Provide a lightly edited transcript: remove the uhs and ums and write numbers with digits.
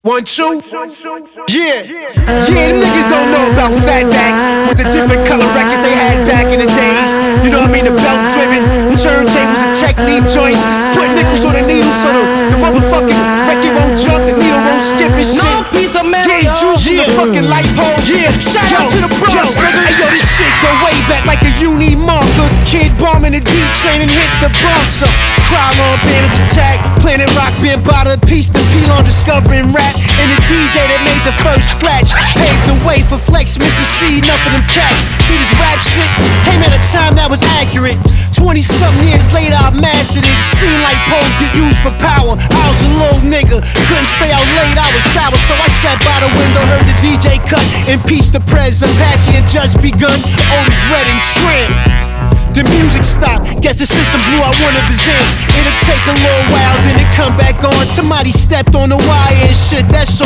1, 2, yeah. Them niggas don't know about Fatback with the different color records they had back in the days. You know what I mean? The belt driven turntables and technique joints. Just put nickels on the needle so the motherfucking record won't jump, the needle won't skip and shit. No piece of metal. Getting juice in the fucking light pole. Yeah, shout out to the Bronx, nigga. Hey, yo, this shit go way back like a uni marker. Kid bombing the D train and hit the Bronx up. Krylon bandits attack, Planet Rock being bought a piece to peel on discovering rap. And the DJ that made the first scratch paved the way for Flex, Mr. C, enough of them cats. See, this rap shit came at a time that was accurate. 20-something years later, I mastered it. Seemed like poles get used for power. I was a little nigga, couldn't stay out late, I was sour. So I sat by the window, heard the DJ cut. Impeach the Prez, Apache had just begun. Otis Red and Tramp. The music stopped, guess the system blew out one of his amps. It'll take a little while, then it come back on. Somebody stepped on the wire and shit, that's so